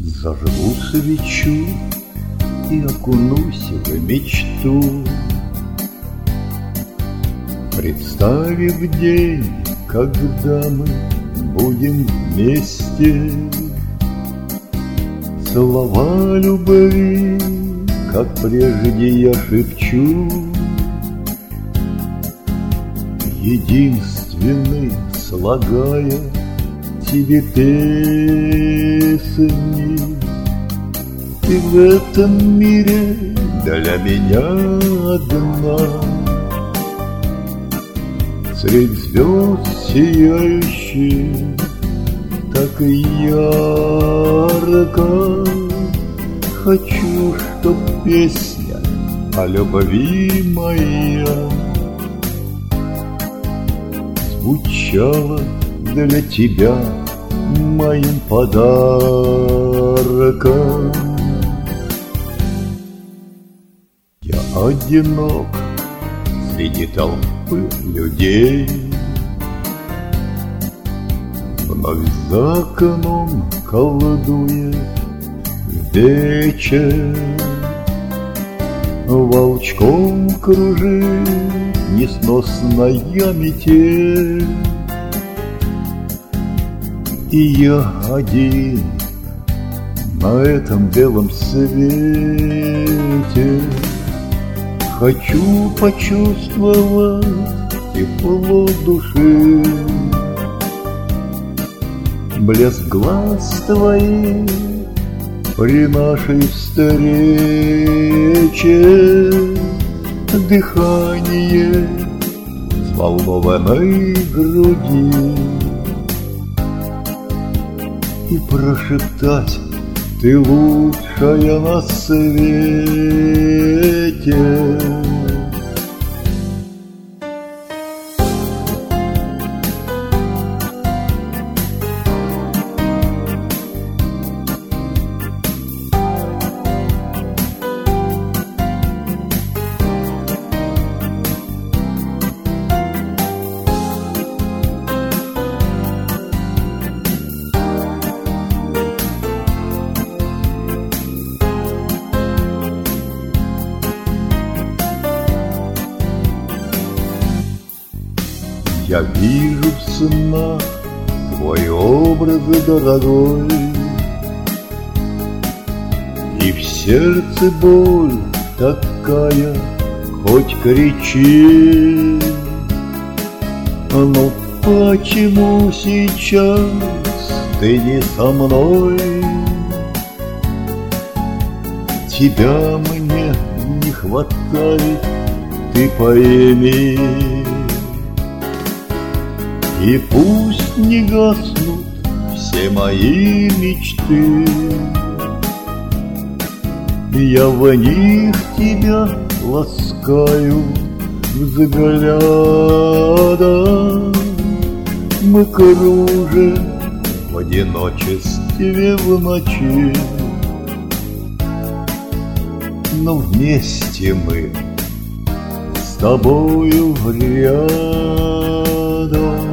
Зажгу свечу и окунусь в мечту, представив день, когда мы будем вместе. Слова любви, как прежде я шепчу, единственный слагая тебе песни. Ты в этом мире для меня одна, средь звезд сияющих так ярко. Хочу, чтоб песня о любви моя звучала для тебя моим подарком. Я одинок среди толпы людей, вновь за окном колдует вечер. Волчком кружит несносная метель, и я один на этом белом свете. Хочу почувствовать тепло души, блеск глаз твоих при нашей встрече, дыхание взволнованной груди, и прошептать: ты лучшая на свете. Я вижу в снах твой образ дорогой, и в сердце боль такая, хоть кричи. Но почему сейчас ты не со мной? Тебя мне не хватает, ты пойми. И пусть не гаснут все мои мечты, я в них тебя ласкаю взглядом. Мы кружим в одиночестве в ночи, но вместе мы с тобою рядом.